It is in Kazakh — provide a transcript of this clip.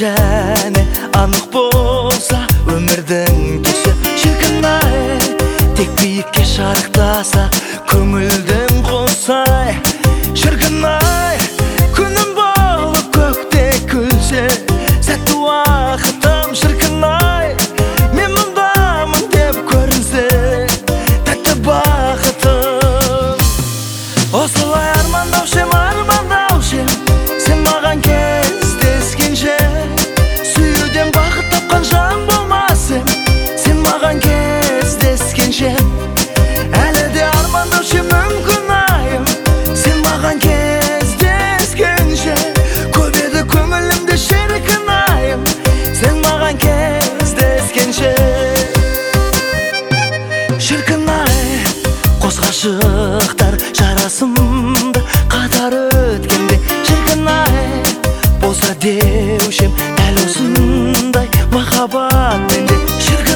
және анық болса өмірдің кеші. Шіркін-ай, тек биікке шарықтаса көңілдің қосай. Шіркін-ай, күнім болып көкте күлсе сәтті уақытым. Шіркін-ай, мен мұндамын деп көрінсе тәтті бақытым. Осылай армандаушы сен маған кездескенше, сүюден бақыт тапқан жан болмасын. Сен маған кездескенше, әлі де армандаушы мүмкін айым. Сен маған кездескенше, көп еді көңілімде шіркін айым. Сен маған кездескенше. Шіркін ай, қос ғашықтар жарасымды қатар өткенде. Шіркін ай, болса деушім дәл осындай махаббат менде.